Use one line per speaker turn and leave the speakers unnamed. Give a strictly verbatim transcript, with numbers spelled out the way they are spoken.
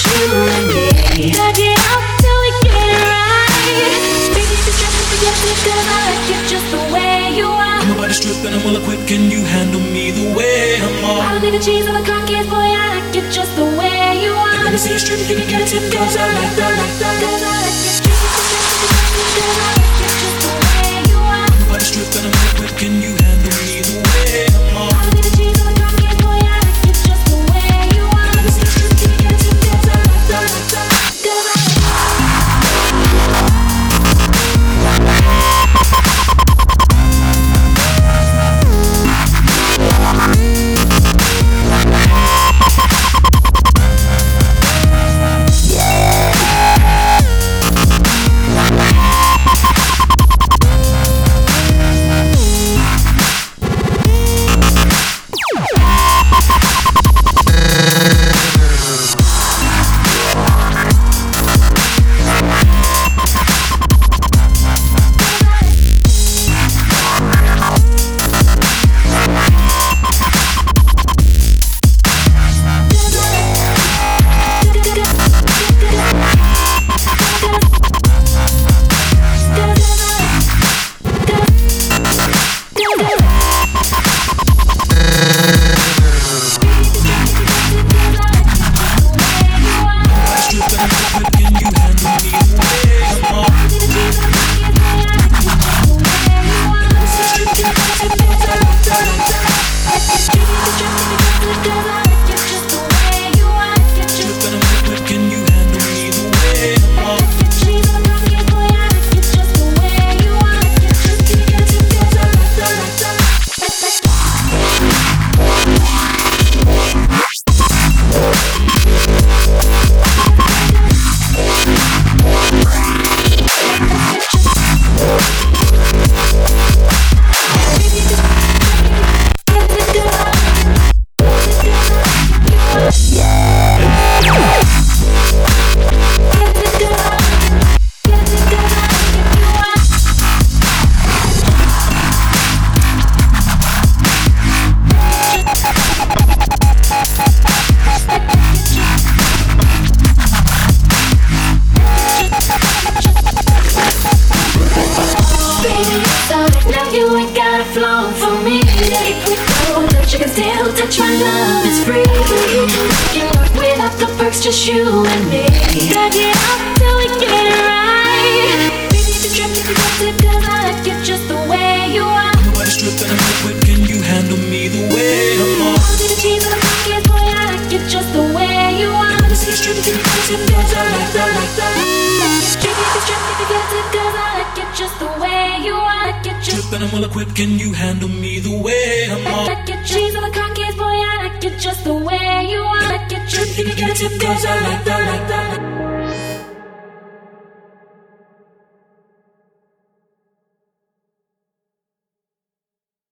just you and me. Back it up till we get it right. Baby, just try to forget it, cause I like it just the way you are.
I'm about to strip and I'm well equipped. Can you handle me the way I'm on?
I don't need the cheese on the cocktails, boy, I like it just the way you are.
Let me see you strip, you can get a tip, cause I like that, like that.
Cause I like it, treat it, just cause I like it just the way you are.
I'm about to strip and I'm well equipped. Can you handle me the way I'm on?
I don't need the cheese on the cocktails, boy, I like it just the way you are.
Let me see you strip, you can get a tip, cause I like that, like that.
Cause I just you and me. Back it up till we get it right. Baby, just trip if you got it, cause I like it just the way you are.
I'm about to strip and I'm liquid. Can you handle me the way I'm on?
I'll do the cheese on the pockets, boy, I like it just the way you are.
Let me see you strip if you got it, cause I like that, like that.
Baby, just trip if you got it, cause I like it just the way you are. Like it just
strip and I'm well equipped. Can you handle me the way I'm on?
Like it cheese on the pockets, boy, I like it just the way you are. Like it just
you can get a tip, cause I like that, like that.